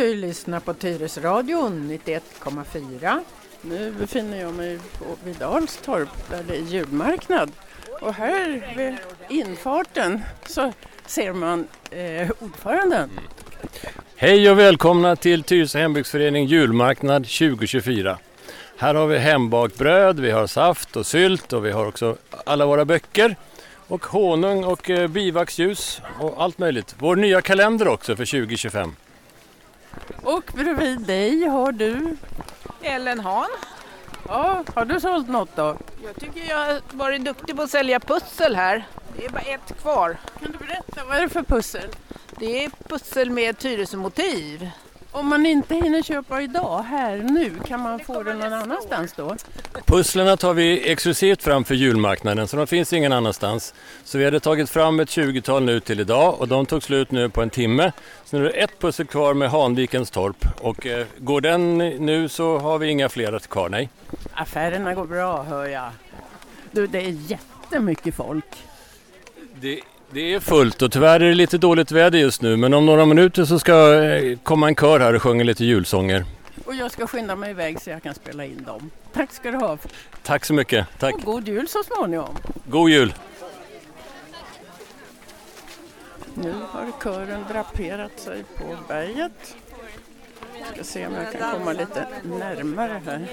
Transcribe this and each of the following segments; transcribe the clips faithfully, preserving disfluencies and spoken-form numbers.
Du lyssnar på Tyresradion nittioett komma fyra. Nu befinner jag mig på vid Dalstorp där det är julmarknad. Och här vid infarten så ser man eh, ordföranden. Mm. Hej och välkomna till Tyresö hembygdsförening julmarknad tjugo tjugofyra. Här har vi hembakbröd, vi har saft och sylt och vi har också alla våra böcker. Och honung och eh, bivaxljus och allt möjligt. Vår nya kalender också för tjugo tjugofem. Och bredvid dig har du Ellen Hahn. Ja, har du sålt något då? Jag tycker jag har varit duktig på att sälja pussel här. Det är bara ett kvar. Kan du berätta, vad är det för pussel? Det är pussel med Tyresö-motiv. Om man inte hinner köpa idag, här nu, kan man få det någon annanstans då? Pusslerna tar vi exklusivt fram för julmarknaden så de finns ingen annanstans. Så vi hade tagit fram ett tjugotal nu till idag och de tog slut nu på en timme. Så nu är det ett pussel kvar med Hanvikens torp och eh, går den nu så har vi inga fler kvar, nej. Affärerna går bra, hör jag. Du, det är jättemycket folk. Det Det är fullt och tyvärr är det lite dåligt väder just nu, men om några minuter så ska eh, komma en kör här och sjunga lite julsånger. Och jag ska skynda mig iväg så jag kan spela in dem. Tack ska du ha. Tack så mycket. Tack. Och god jul så småningom. God jul. Nu har kören draperat sig på berget. Jag ska se om jag kan komma lite närmare här.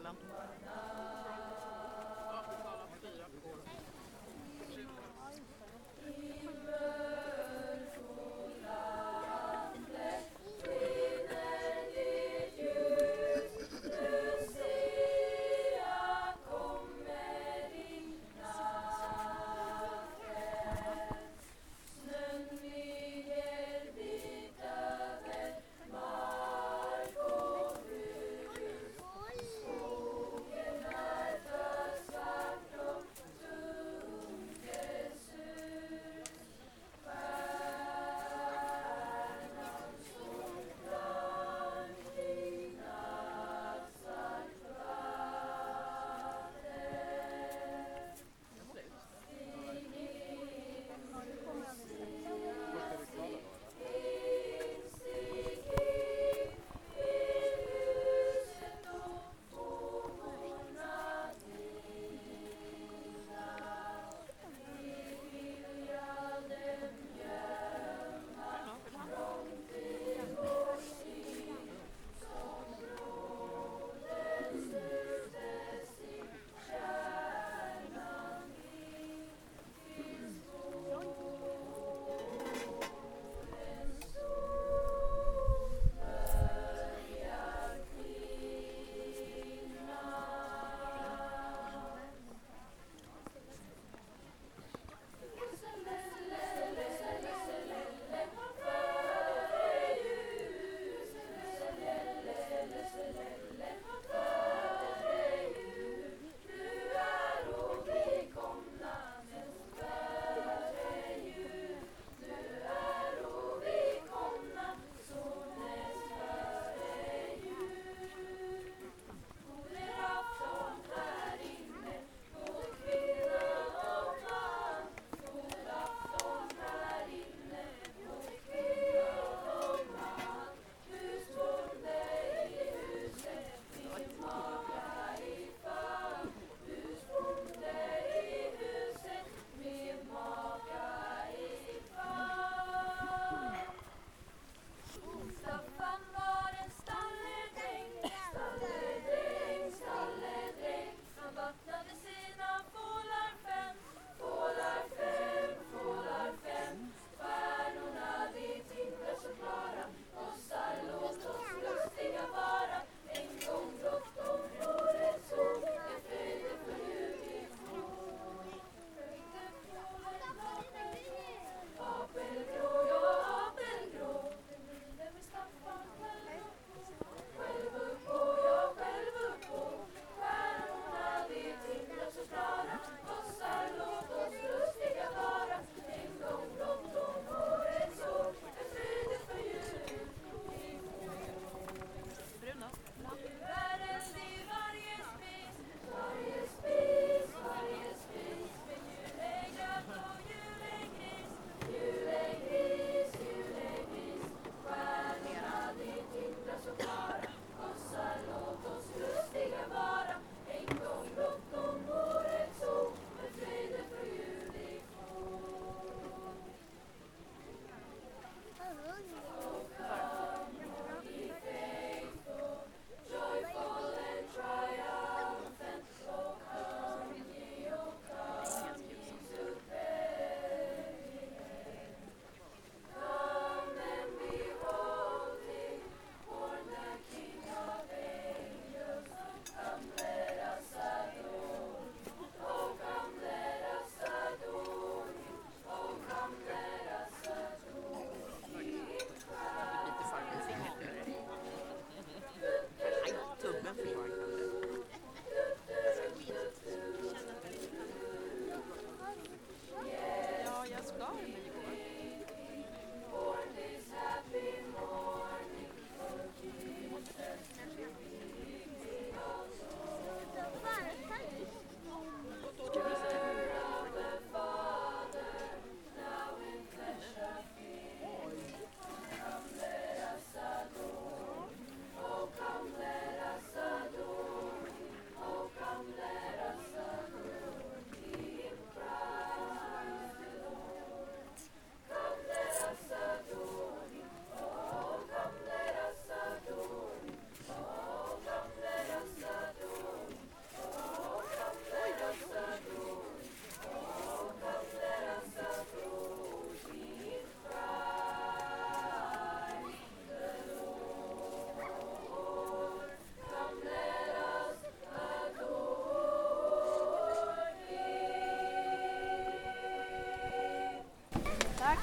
nästan.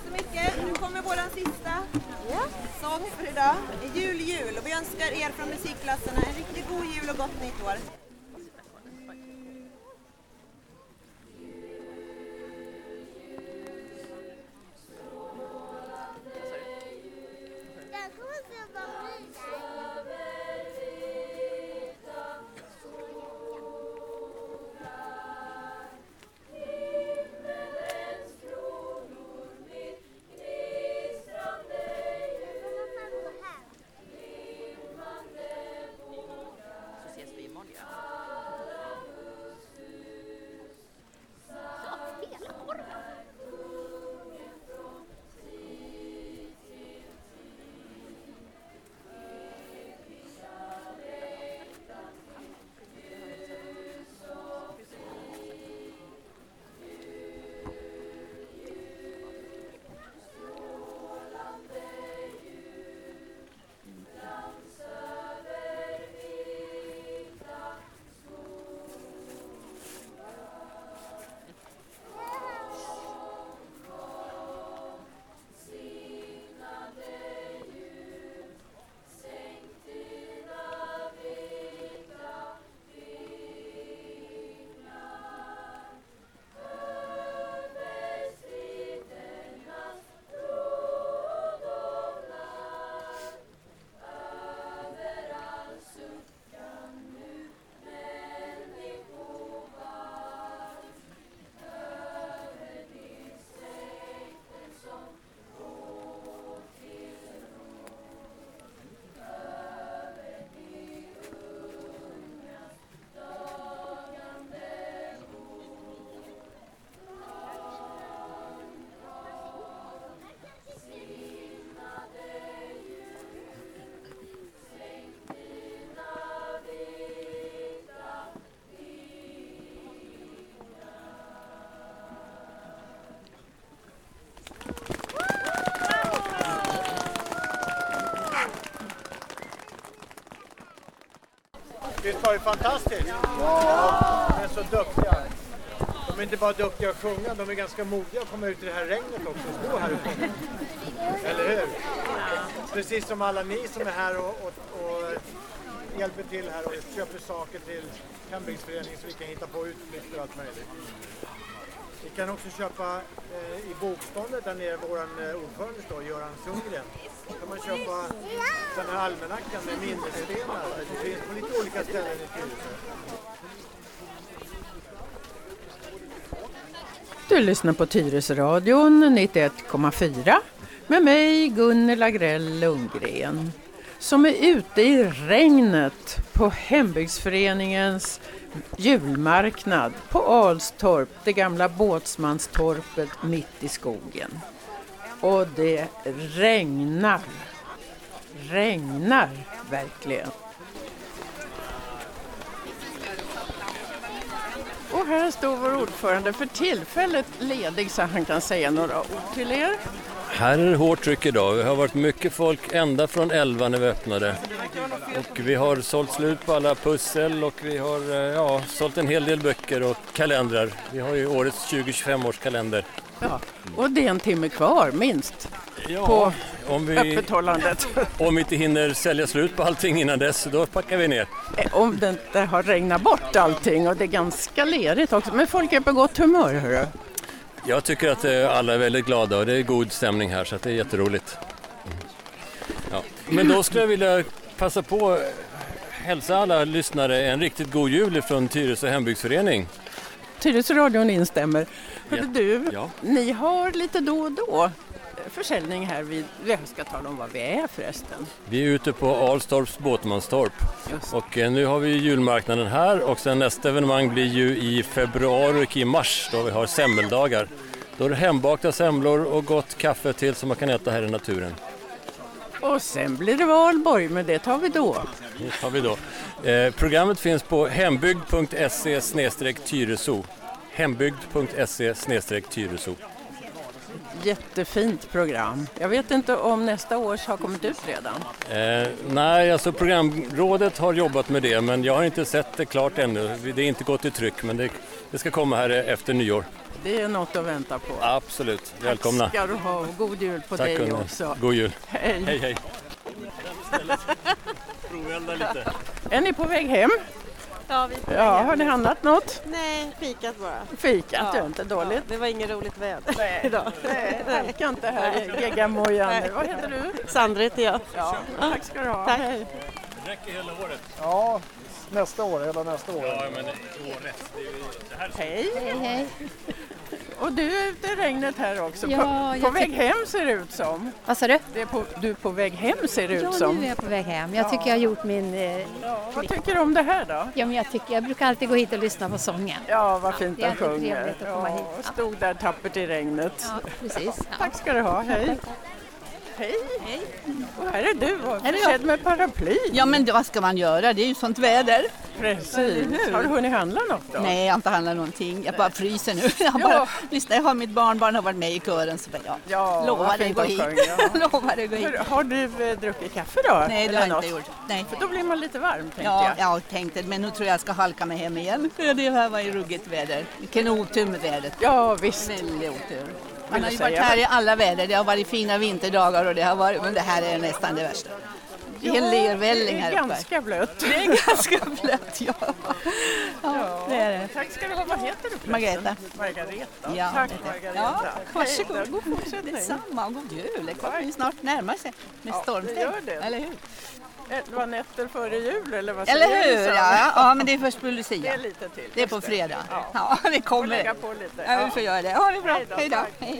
så mycket. Nu kommer våran sista sång för idag. Jul, jul. Och vi önskar er från musikklasserna en riktigt god jul och gott nytt år. Visst var det fantastiskt? Ja, de är så duktiga. De är inte bara duktiga att sjunga, de är ganska modiga att komma ut i det här regnet också och stå här ute. Eller hur? Precis som alla ni som är här och, och, och hjälper till här och köper saker till hembygdsföreningen så vi kan hitta på utflykter och allt möjligt. Vi kan också köpa eh, i bokståndet där nere våran eh, ordförande står, Göran Sundgren. Då kan man köpa den här almanackan med minnesstenar. Det finns på lite olika ställen i Tyresö. Du lyssnar på Tyresöradion nittioett komma fyra med mig Gunnel Agrell Lundgren som är ute i regnet på hembygdsföreningens julmarknad på Alstorp, det gamla båtsmanstorpet mitt i skogen. Och det regnar. Regnar verkligen. Och här står vår ordförande för tillfället ledig så han kan säga några ord till er. Här är det hårt tryck idag. Vi har varit mycket folk ända från elva när vi öppnade. Och vi har sålt slut på alla pussel och vi har ja, sålt en hel del böcker och kalendrar. Vi har ju årets tjugo tjugofem års kalender. Ja, och det är en timme kvar minst ja, på om vi, öppethållandet. Om vi inte hinner sälja slut på allting innan dess, då packar vi ner. Om det inte har regnat bort allting och det är ganska lerigt också. Men folk är på gott humör, hörru. Jag tycker att alla är väldigt glada och det är god stämning här så att det är jätteroligt. Ja. Men då skulle jag vilja passa på att hälsa alla lyssnare en riktigt god jul från Tyresö hembygdsförening. Tyresöradion instämmer. Hörde Ja. du, Ja. ni har lite då och då försäljning här vid, vi ska tala om vad vi är förresten. Vi är ute på Alstorps båtmanstorp och eh, nu har vi julmarknaden här och sen nästa evenemang blir ju i februari och i mars då vi har semmeldagar. Då är det hembakta semlor och gott kaffe till som man kan äta här i naturen. Och sen blir det valborg, men det tar vi då. Det tar vi då. Eh, programmet finns på hembygd punkt se slash tyresö. hembygd punkt se slash tyresö. Jättefint program. Jag vet inte om nästa års har kommit ut redan. Eh, nej, alltså programrådet har jobbat med det, men jag har inte sett det klart ännu. Det är inte gått i tryck, men det, det ska komma här efter nyår. Det är något att vänta på. Absolut, välkomna. Tack ska du ha och god jul på Tack dig Gunnar. också. God jul. Hej. Hej, hej. Provälda lite. Är ni på väg hem? Ja, vi Ja, har ni handlat något? Nej, fikat bara. Fikat, Ja. det är inte dåligt. Det var inget roligt väder Nej, idag. Nej, halka inte här i geggamojan. Vad heter du? Sandra heter jag. Ja, tack ska du ha. Tack. Hej. Det räcker hela året. Ja, nästa år, hela nästa år. Ja, men året. Det är ju det här. Hej. Hej, hej. Och du är ute i regnet här också. Ja, på på jag väg tyck- hem ser det ut som. Vad sa du? Det är på, du är på väg hem ser det ut Ja, som. nu är jag på väg hem. Jag tycker jag har gjort min... Eh, Vad tycker du om det här då? ja, men jag, tycker, jag brukar alltid gå hit och lyssna på sången. Ja, vad fint Det är de alltid sjunger. trevligt att komma hit. och stod där tappert i regnet. Ja, precis. Ja. Tack ska du ha. Hej. Hej. Och här är du och Är det försedd med paraply. Ja, men vad ska man göra? Det är ju sånt väder. Precis. Har du hunnit handla något då? Nej, jag har inte handlat någonting. Jag bara fryser nu. Jag, bara, Ja. lyssna, jag har mitt barnbarn har varit med i kören. Så jag Ja, lovar vad dig fint gå de hit. sjöng, ja. lovar dig gå hit. Hör, har du eh, druckit kaffe då? Nej, det Eller har jag något? inte gjort. Nej. För då blir man lite varm tänkte Ja, jag. jag tänkte, men nu tror jag jag ska halka mig hem igen. För det här var ju ruggigt väder. Vilken otur med vädret. Ja, visst. Väldigt otur. Vill Man har du ju varit säga? här i alla väder. Det har varit fina vinterdagar och det har varit, men det här är nästan det värsta. Det är en lervälling här Det är uppe. ganska blött. Det är ganska blött, ja. Ja, det är det. Tack ska du ha. Vad heter du förresten? Margareta. Margareta. Ja, Tack det är det. Margareta. Ja, varsågod. Hej då. God fortsättning. Detsamma och god jul. Det kommer ju snart närma sig med Ja, stormsteg. det gör det. Eller hur? Elva nätter före jul eller vad Eller säger hur? du, Sara? Ja, ja, men det är först på Det Lucia. är lite till. Det är på Just fredag. Ja. Ja, vi Får kommer. lägga på lite. Ja, vi får göra det. Ha det bra. Hej då, Hej då. tack. Hej.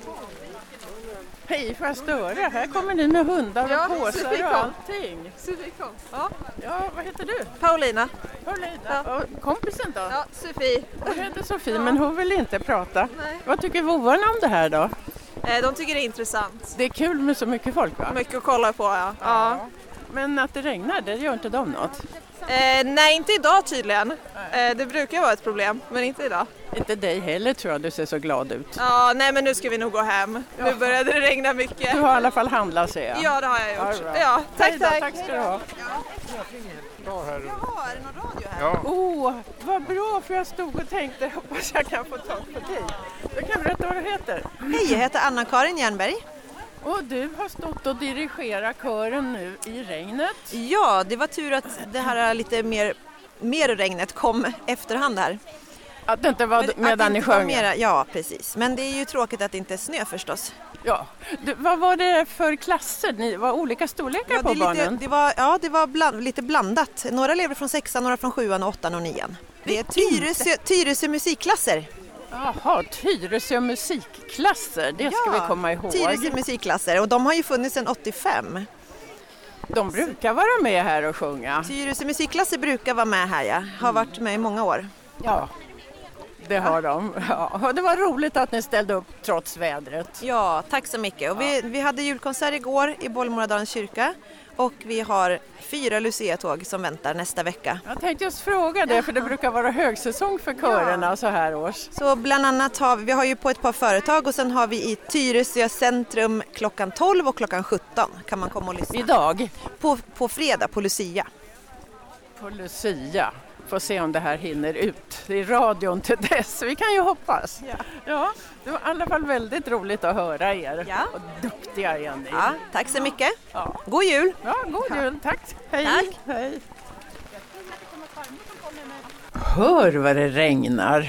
Hej, får jag störa? Här kommer ni med hundar Ja, och påsar Sofie och kom. allting. Sofie kom. Ja. Ja, vad heter du? Paulina. Paulina. Och kompisen då? Ja, Sofie. Hon heter Sofie, men hon vill inte prata. Nej. Vad tycker vovvarna om det här då? Eh, de tycker det är intressant. Det är kul med så mycket folk va? Mycket att kolla på, ja. ja. Men att det regnar, det gör inte de något? Eh, nej, inte idag tydligen. Eh, det brukar vara ett problem, men inte idag. Inte dig heller tror jag, du ser så glad ut. Ja, nej men nu ska vi nog gå hem. Nu började det regna mycket. Du har i alla fall handlat ser jag. Ja, det har jag gjort. All right. Ja, tack, Hej då, tack. tack ska du ha. Jaha, är det någon radio här? Ja. Åh, oh, vad bra för jag stod och tänkte, hoppas jag kan få tag på dig. Du kan berätta vad du heter. Hej, jag heter Anna-Karin Jernberg. Och du har stått och dirigerat kören nu i regnet. Ja, det var tur att det här lite mer, mer regnet kom efterhand här. Att det inte var Men att medan det ni inte var sjöng. mera- Ja, precis. Men det är ju tråkigt att det inte är snö förstås. Ja. Du, vad var det för klasser? Ni var olika storlekar Ja, det, på är lite, barnen? det var, ja, det var bland, lite blandat. Några lever från sexan, några från sjuan, och åttan och nian. Det är Tyresö, Tyresö musikklasser. Jaha, Tyresö musikklasser, det ska vi komma ihåg. Tyresö musikklasser, och de har ju funnits sedan åttiofem. De brukar vara med här och sjunga. Tyresö musikklasser brukar vara med här, ja. Har varit med i många år. Ja, det har de. Ja, och det var roligt att ni ställde upp trots vädret. Ja, tack så mycket. Och vi, vi hade julkonsert igår i Bollmoradalens kyrka. Och vi har fyra Lucia-tåg som väntar nästa vecka. Jag tänkte just fråga det, för det brukar vara högsäsong för körerna så här års. Så bland annat har vi, vi har ju på ett par företag, och sen har vi i Tyresö centrum klockan tolv och klockan sjutton kan man komma och lyssna. Idag På, på fredag, på Lucia. på Lucia. Får se om det här hinner ut i radion till dess. Vi kan ju hoppas. Ja. Ja, det var i alla fall väldigt roligt att höra er. Ja. Och duktiga är ni. Ja, tack så mycket. Ja. God jul! Ja, god jul. Tack. Hej. Tack. Hej. Hör vad det regnar.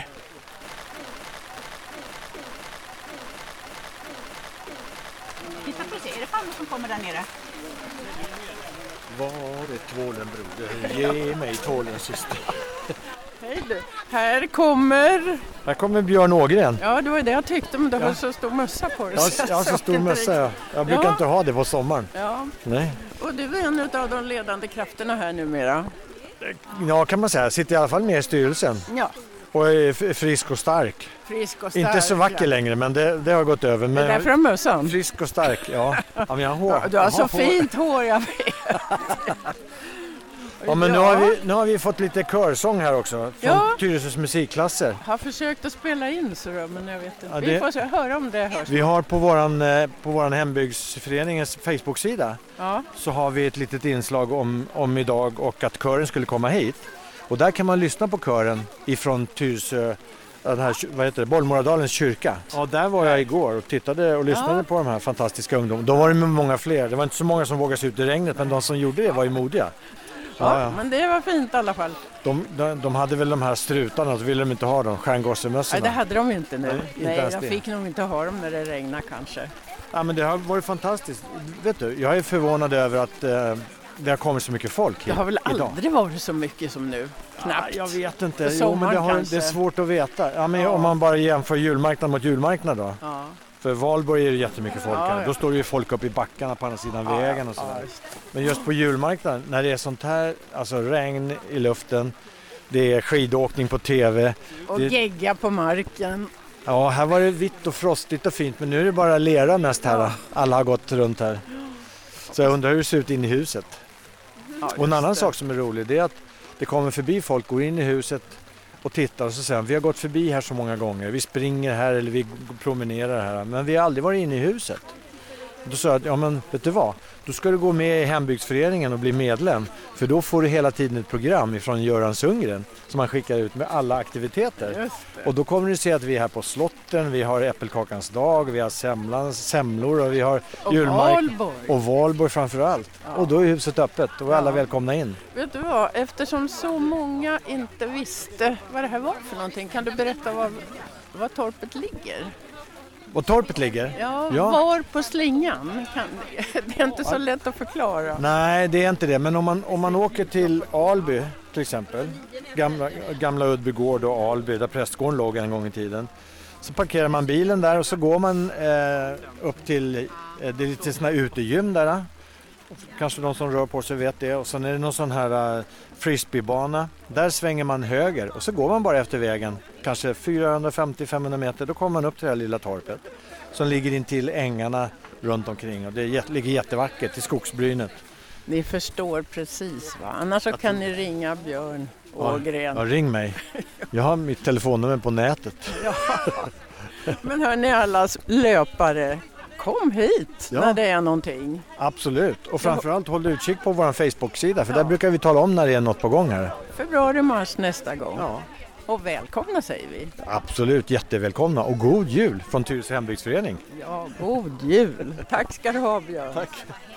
Titta på se, är det farmor som kommer där nere? Var är tvålen broder? Ge mig tvålen syster. Hej du. Här kommer... Här kommer Björn Ågren. Ja, det var det jag tyckte, men du har så stor mössa på dig. Jag, så har- jag har så såg stor inte mössa. Jag, jag brukar Ja. inte ha det på sommaren. Ja, Nej. och du är en av de ledande krafterna här numera. Ja, kan man säga. Jag sitter i alla fall med i styrelsen. Ja, Och är f- frisk och stark. frisk och stark. Inte så vacker längre, men det, det har gått över. Det Men är därför har mössan. frisk och stark, ja. Ja, men jag har hår. Ja, du har Jag så hår. fint hår, jag vet. Ja, men nu har, vi, nu har vi fått lite körsång här också från Ja. Tyresös musikklasser. Jag har försökt att spela in så då, men jag vet inte. Ja, det- Vi får se, höra om det hörs. Vi har på våran, eh, på våran hembygdsföreningens Facebook-sida Ja. så har vi ett litet inslag om, om idag och att kören skulle komma hit. Och där kan man lyssna på kören ifrån Tyresö, den här, vad heter det, Bollmoradalens kyrka. Ja, där var jag igår och tittade och lyssnade Ja. på de här fantastiska ungdomarna. Då var det med många fler. Det var inte så många som vågade sig ut i regnet, men de som gjorde det var ju modiga. Ja, Ja, ja. men det var fint i alla fall. De, de, de hade väl de här strutarna, så ville de inte ha dem, stjärngossemössorna. Nej, det hade de inte nu. Nej, inte Nej, ens jag det. fick nog inte ha dem när det regnade kanske. Ja, men det har varit fantastiskt. Vet du, jag är förvånad över att eh, det har kommit så mycket folk hit Det har väl idag. aldrig varit så mycket som nu. Knappt. Ja, jag vet inte. På Jo, men sommaren det, har, kanske. det är svårt att veta. Ja, men Ja. om man bara jämför julmarknad mot julmarknad då. Ja. För Valborg är det jättemycket folk Ja, här. ja. Då står det ju folk upp i backarna på andra sidan Ja, vägen och ja, sådär. visst. Men just på julmarknaden, när det är sånt här, alltså regn i luften, det är skidåkning på tv. Och Det- gegga på marken. Ja, här var det vitt och frostigt och fint, men nu är det bara lera mest här. Alla har gått runt här. Så jag undrar hur det ser ut inne i huset. Ja, Och en just annan det. sak som är rolig, det är att det kommer förbi folk, går in i huset och tittar och så säger de, vi har gått förbi här så många gånger, vi springer här eller vi promenerar här, men vi har aldrig varit inne i huset. Då sa jag, ja men vet du vad, då ska du gå med i hembygdsföreningen och bli medlem, för då får du hela tiden ett program ifrån Göran Sundgren som man skickar ut med alla aktiviteter. Just det. Och då kommer du se att vi är här på slotten, vi har äppelkakans dag, vi har semlans, semlor och vi har Och julmark Valborg. och Valborg framförallt. Ja. Och då är huset öppet och alla Ja. välkomna in. Vet du vad, eftersom så många inte visste vad det här var för någonting, kan du berätta var, var torpet ligger? Och torpet ligger? Ja, Ja. var på slingan? Kan, det är inte så lätt att förklara. Nej, det är inte det. Men om man, om man åker till Alby till exempel, gamla, gamla Uddbygård och Alby där prästgården låg en gång i tiden, så parkerar man bilen där och så går man eh, upp till, eh, det är lite sådana här utegym där. Kanske de som rör på sig vet det. Och sen är det någon sån här uh, frisbeebana. Där svänger man höger och så går man bara efter vägen. Kanske fyrahundrafemtio till femhundra meter. Då kommer man upp till det här lilla torpet. Som ligger in till ängarna runt omkring. Och det är, jät- ligger jättevackert i skogsbrynet. Ni förstår precis va? Annars så kan ni ringa Björn Ågren. Ja, ring mig. Jag har mitt telefonnummer på nätet. Men hörni alla löpare, kom hit Ja. när det är någonting. Absolut. Och framförallt håll utkik på vår Facebook-sida. För Ja. där brukar vi tala om när det är något på gång här. Februari, mars nästa gång. Ja. Och välkomna säger vi. Absolut, jättevälkomna. Och god jul från Tyresö hembygdsförening. Ja, god jul. Tack ska du ha Björn. Tack.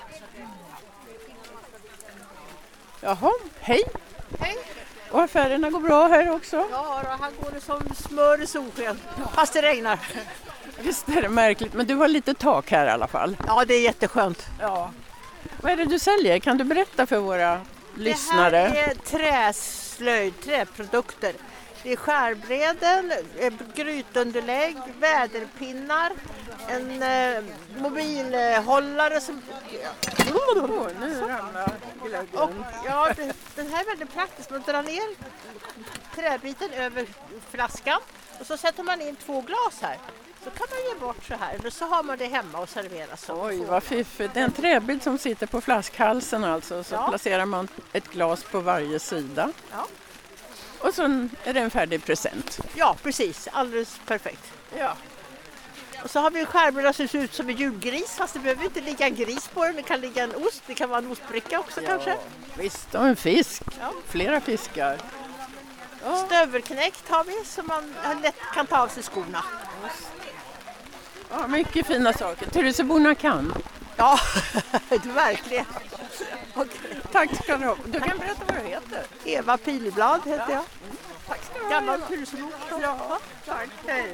Jaha, hej. Hej. Och affärerna går bra här också? Ja, då, här går det som smör i solsken, fast det regnar. Visst är det märkligt, men du har lite tak här i alla fall. Ja, det är jätteskönt. Ja. Vad är det du säljer? Kan du berätta för våra lyssnare? Det här är träslöjd, träprodukter. Det är skärbräden, eh, grytunderlägg, väderpinnar, en eh, mobilhållare som... Åh, nu ramlar glöggen. Och, ja, det, den här är väldigt praktisk. Man drar ner träbiten över flaskan och så sätter man in två glas här. Så kan man ge bort så här. Eller så har man det hemma och serverar så. Oj, vad fiffigt. Det är en träbit som sitter på flaskhalsen alltså. Så Ja. placerar man ett glas på varje sida. Ja. Och så är det en färdig present. Ja, precis. Alldeles perfekt. Ja. Och så har vi en skärbräda som ser ut som en julgris, fast det behöver inte ligga en gris på den. Det kan ligga en ost, det kan vara en ostbricka också kanske. Visst, och en fisk. Ja. Flera fiskar. Ja. Stövelknäckt har vi som man lätt kan ta av sig skorna. Ja, mycket fina saker. Tyresöborna kan. Ja, verkligen. Okej. Tack ska du ha. Du kan berätta vad du heter. Eva Pileblad heter jag. Tack ska du ha. Gammal Tyresöbo. Ja, tack. Hej.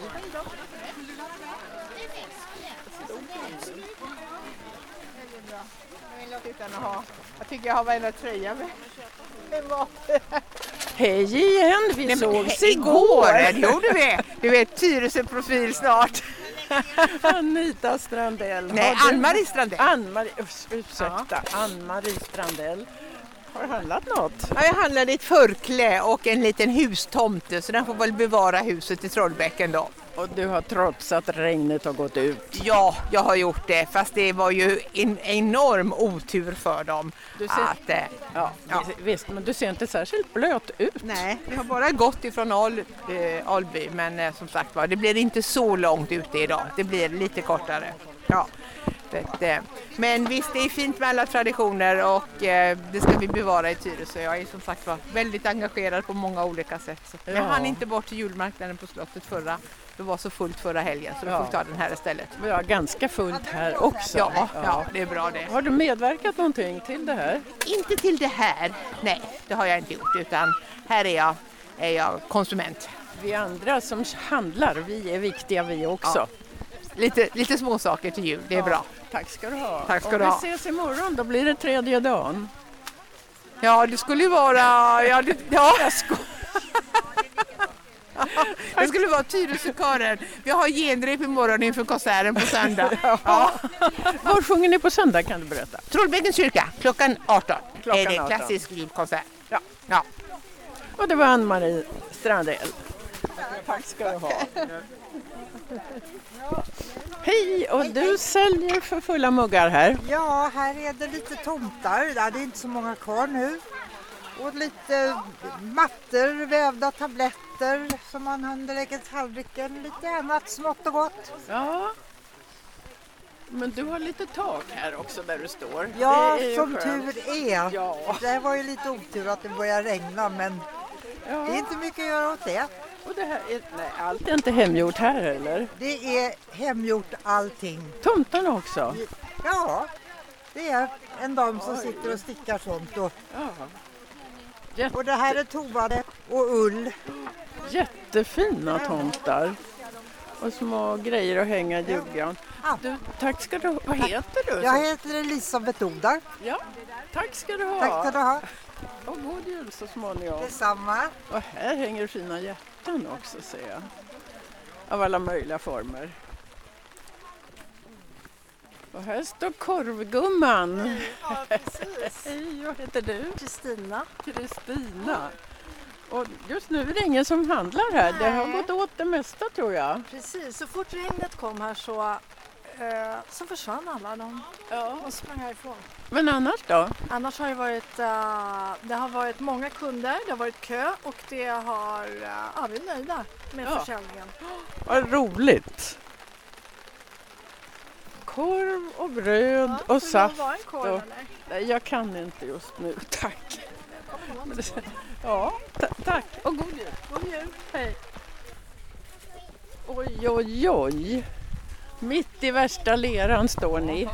Jag tycker jag har varenda tröja med. Hej igen, vi Nej, men, sågs he- igår. Det gjorde vi. Du vet, Tyresö-profil snart. Anita Strandell. Nej, Har du- Ann-Marie Strandell. Ann-Marie, usch, ursäkta, Ann-Marie Strandell. Har du handlat något? Ja, jag handlade ett förklä och en liten hustomte, så den får väl bevara huset i Trollbäcken då. Och du har trots att regnet har gått ut. Ja, jag har gjort det. Fast det var ju en enorm otur för dem. Du ser... att, eh, ja, ja. Visst, men du ser inte särskilt blöt ut. Nej, vi har bara gått ifrån Al, eh, Alby. Men eh, som sagt var, det blir inte så långt ute idag. Det blir lite kortare. Ja. Det, men visst, det är fint med alla traditioner och eh, det ska vi bevara i Tyresö. Jag är som sagt var väldigt engagerad på många olika sätt. Så. Ja. Jag hann inte bort till julmarknaden på slottet förra. Det var så fullt förra helgen så Ja. vi får ta den här istället. Vi har ganska fullt här också. Ja, ja. ja, det är bra det. Har du medverkat någonting till det här? Inte till det här, nej, det har jag inte gjort utan här är jag, är jag konsument. Vi andra som handlar, vi är viktiga vi också. Ja. Lite, lite små saker till jul, det är Ja. bra. Tack ska du ha. Tack ska Om du vi ha. ses imorgon, då blir det tredje dagen. Ja, det skulle ju vara... Ja, det, ja. Jag sko- det skulle vara Tyresökören. Vi har genrep imorgon inför konserten på söndag. Ja. Var sjunger ni på söndag kan du berätta? Trollbäckens kyrka, klockan arton. Klockan är det arton. klassisk julkonsert. Ja. Ja. Och det var Ann-Marie Strandell. Tack ska du ha. Hej, och du säljer för fulla muggar här. Ja, här är det lite tomtar. Ja, det är inte så många kvar nu. Och lite mattor, vävda tabletter som man handlägger tallriken. Lite annat smått och gott. Ja. Men du har lite tak här också där du står. Ja, Det är ju som skönt. tur är. Ja. Det var ju lite otur att det började regna, men Ja. det är inte mycket att göra åt det. Och det här är, nej, allt är inte hemgjort här eller? Det är hemgjort allting. Tomten också? Ja, det är en dam som sitter och stickar sånt. Och, ja. och det här är tovade och ull. Jättefina tomtar. Och små grejer att hänga i julgran. Ja. Du, tack ska du ha. Vad heter du? Jag heter Elisabeth Odar. Ja, tack ska du ha. Tack ska du ha. Och god jul så småningom. Detsamma. Och här hänger fina hjärtan också ser jag. Av alla möjliga former. Och här står korvgumman. Ja, precis. Hej, vad heter du? Kristina. Kristina. Och just nu är det ingen som handlar här. Det har Nej. gått åt det mesta tror jag. Precis, så fort regnet kom här så, eh, så försvann alla. De, Ja. de sprang härifrån. Men annars då? Annars har det varit, eh, det har varit många kunder, det har varit kö och det har, eh, ja, vi är nöjda med Ja. försäljningen. Vad roligt. Korv och bröd Ja, och får saft. jag vara en korv, och... eller? Nej, jag kan inte just nu, tack. Ja, ta- tack och god jul. God jul. Hej. Oj, oj, oj. Mitt i värsta leran står ni.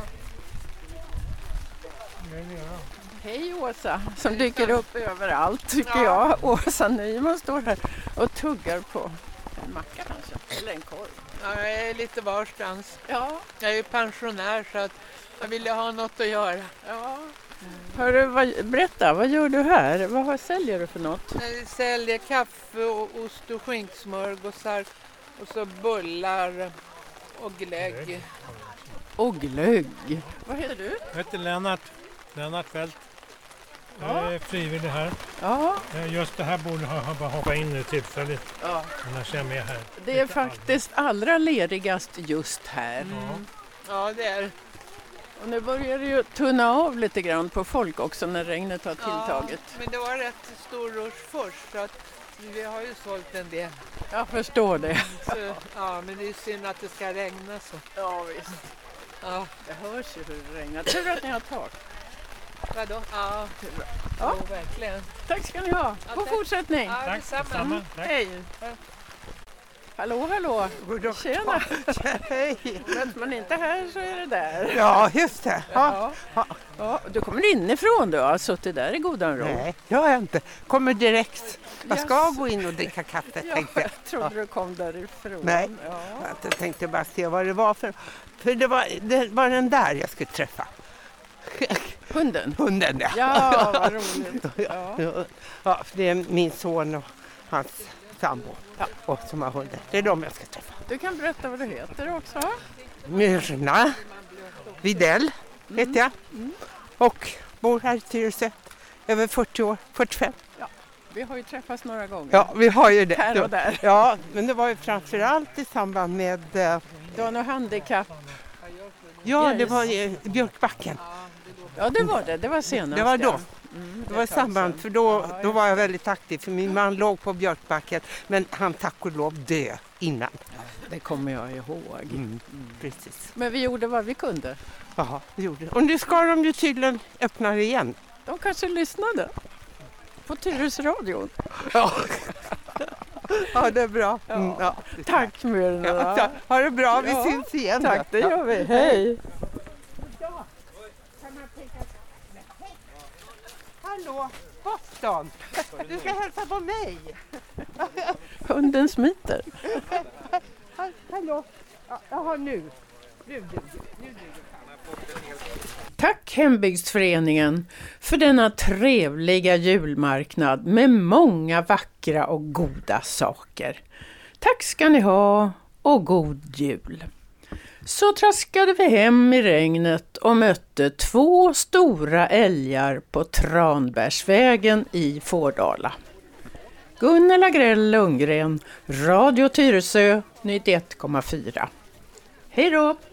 Hej Åsa, som dyker upp överallt tycker jag. Åsa Nyman står här och tuggar på en macka kanske, eller en korv. Ja, jag är lite varstans. Ja. Jag är ju pensionär så att jag ville ha något att göra. Ja. Hörru, vad, berätta, vad gör du här? Vad har- säljer du för något? Jag säljer kaffe och ost och skinksmörgåsar och så bullar och glögg. Och glögg. Vad heter du? Jag heter Lennart, Lennart Fält. Jag Ja. är frivillig här. Ja. Eh, Just det här bordet har jag bara hoppat in nu tillfälligt. Ja. Annars är jag med här. Det är faktiskt allra ledigast just här. Ja, det är. Och nu börjar det ju tunna av lite grann på folk också när regnet har tilltagit. Ja, men det var rätt stor rush först så att vi har ju sålt en del. Jag förstår det. Så, ja, men det är synd att det ska regna så. Ja, visst. Ja. Det hörs ju hur det regnar. Tur att ni har tak. Vadå? Ja, Ja. Jo, verkligen. Tack ska ni ha. Ja, God tack. fortsättning. Ja, Tack, detsamma. detsamma. Tack. Hej. Hallå, hallå. Tjena. Hej. Möts man inte här så är det där. Ja, just det. Ja. Ja. Ja, du kommer inifrån du har suttit där i godan ro. Nej, jag har inte. Kommer direkt. Jag ska Jaså. gå in och dricka kaffe, Ja, tänkte jag. jag trodde du kom därifrån. Nej, Ja. jag tänkte bara se vad det var för... För det var, det var den där jag skulle träffa. Hunden? Hunden, ja. Ja, vad roligt. Ja. Ja. Ja, det är min son och hans sambo Ja. och som har hunden. Det är de jag ska träffa. Du kan berätta vad du heter också. Myrna Videll heter jag. Och bor här i Tyresö. Över fyrtio år, fyrtiofem. Ja. Vi har ju träffats några gånger. Ja, vi har ju det. Här och där. Ja, men det var ju framförallt i samband med... Eh, det var något handikapp. Ja, det var i Björkbacken. Ja, det var det. Det var senast. Det var då. Mm, det var i samband, för då, då var jag väldigt aktiv. För min man låg på Björkbacken, men han tack och lov dö innan. Ja, det kommer jag ihåg. Mm, mm. Precis. Men vi gjorde vad vi kunde. Ja, vi gjorde. Och nu ska de ju tydligen öppna igen. De kanske lyssnade på Tyresöradion. Ja. Ja, det är bra. Mm, ja. Tack Myrna. Ja, ha det bra, vi ja, syns igen. Tack, det gör vi. Hej. Hallå, Boston. Du ska hälsa på mig. Hunden smiter. Hallå. Jaha, nu. Nu duger nu. Tack Hembygdsföreningen för denna trevliga julmarknad med många vackra och goda saker. Tack ska ni ha och god jul. Så traskade vi hem i regnet och mötte två stora älgar på Tranbärsvägen i Fårdala. Gunnel Agrell Lundgren, Radio Tyresö nittioett komma fyra. Hej då!